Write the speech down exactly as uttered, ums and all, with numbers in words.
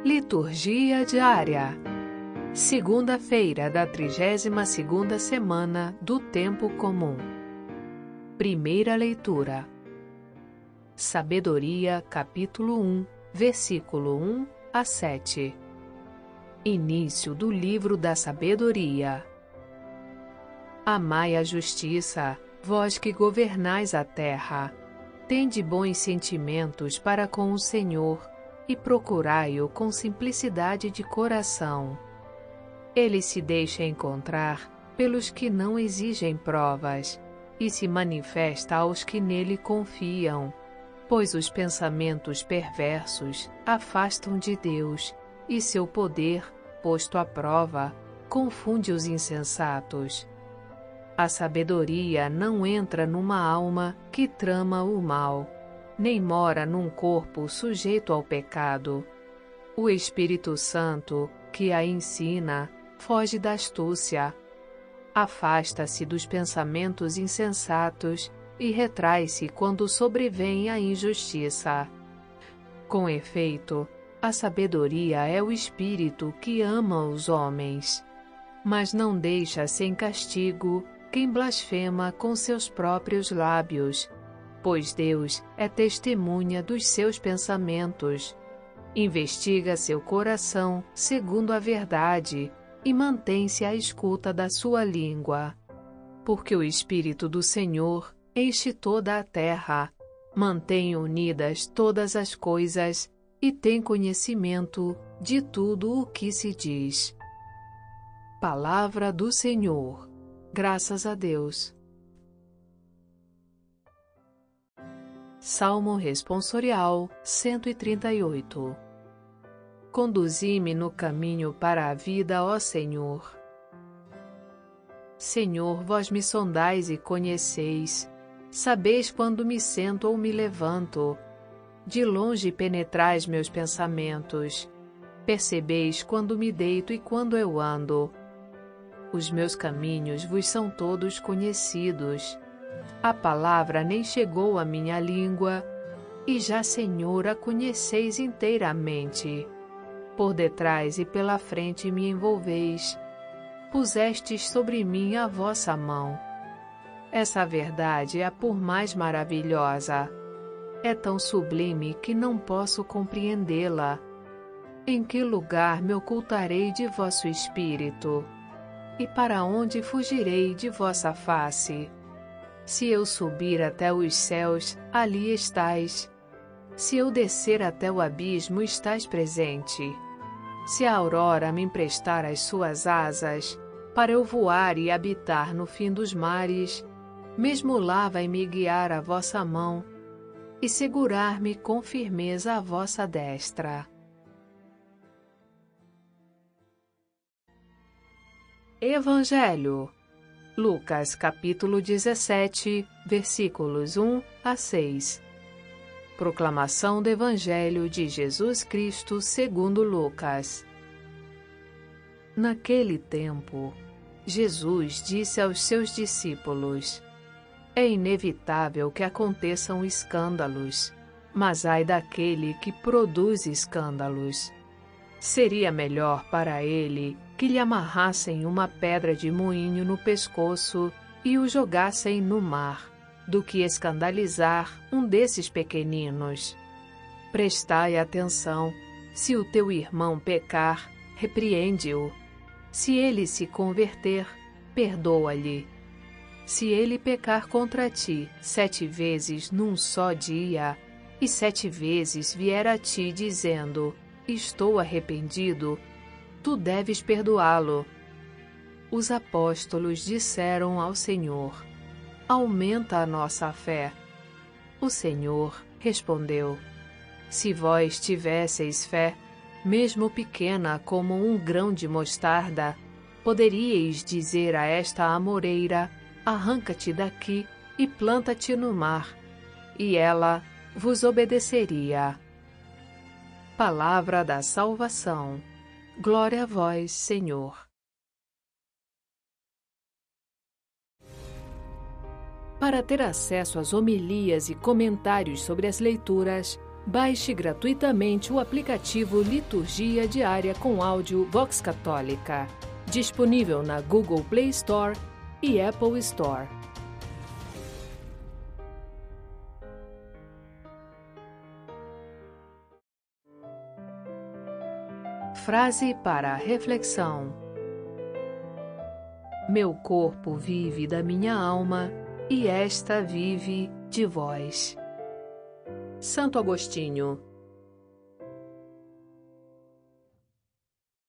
Liturgia diária. Segunda-feira da trigésima segunda semana do Tempo Comum. Primeira leitura. Sabedoria, capítulo um, versículo um a sete. Início do livro da sabedoria. Amai a justiça, vós que governais a terra. Tende bons sentimentos para com o Senhor e procurai-o com simplicidade de coração. Ele se deixa encontrar pelos que não exigem provas e se manifesta aos que nele confiam, pois os pensamentos perversos afastam de Deus e seu poder, posto à prova, confunde os insensatos. A sabedoria não entra numa alma que trama o mal, nem mora num corpo sujeito ao pecado. O Espírito Santo, que a ensina, foge da astúcia, afasta-se dos pensamentos insensatos e retrai-se quando sobrevém a injustiça. Com efeito, a sabedoria é o Espírito que ama os homens, mas não deixa sem castigo quem blasfema com seus próprios lábios, pois Deus é testemunha dos seus pensamentos. Investiga seu coração segundo a verdade e mantém-se à escuta da sua língua. Porque o Espírito do Senhor enche toda a terra, mantém unidas todas as coisas e tem conhecimento de tudo o que se diz. Palavra do Senhor. Graças a Deus. Salmo Responsorial cento e trinta e oito. Conduzi-me no caminho para a vida, ó Senhor. Senhor, vós me sondais e conheceis, sabeis quando me sento ou me levanto. De longe penetrais meus pensamentos, percebeis quando me deito e quando eu ando. Os meus caminhos vos são todos conhecidos. A palavra nem chegou à minha língua, e já, Senhor, a conheceis inteiramente. Por detrás e pela frente me envolveis. Pusestes sobre mim a vossa mão. Essa verdade é a por mais maravilhosa. É tão sublime que não posso compreendê-la. Em que lugar me ocultarei de vosso espírito? E para onde fugirei de vossa face? Se eu subir até os céus, ali estais. Se eu descer até o abismo, estais presente. Se a aurora me emprestar as suas asas, para eu voar e habitar no fim dos mares, mesmo lá vai me guiar a vossa mão e segurar-me com firmeza a vossa destra. Evangelho. Lucas capítulo dezessete, versículos um a seis. Proclamação do Evangelho de Jesus Cristo segundo Lucas. Naquele tempo, Jesus disse aos seus discípulos: É inevitável que aconteçam escândalos, mas ai daquele que produz escândalos. Seria melhor para ele que lhe amarrassem uma pedra de moinho no pescoço e o jogassem no mar, do que escandalizar um desses pequeninos. Prestai atenção: se o teu irmão pecar, repreende-o. Se ele se converter, perdoa-lhe. Se ele pecar contra ti sete vezes num só dia, e sete vezes vier a ti dizendo: Estou arrependido, tu deves perdoá-lo. Os apóstolos disseram ao Senhor: Aumenta a nossa fé. O Senhor respondeu: Se vós tivesseis fé, mesmo pequena como um grão de mostarda, poderíeis dizer a esta amoreira: Arranca-te daqui e planta-te no mar, e ela vos obedeceria. Palavra da salvação. Glória a vós, Senhor. Para ter acesso às homilias e comentários sobre as leituras, Baixe gratuitamente o aplicativo Liturgia Diária com Áudio Vox Católica, disponível na Google Play Store e Apple Store. Frase para a reflexão: meu corpo vive da minha alma, e esta vive de vós. Santo Agostinho.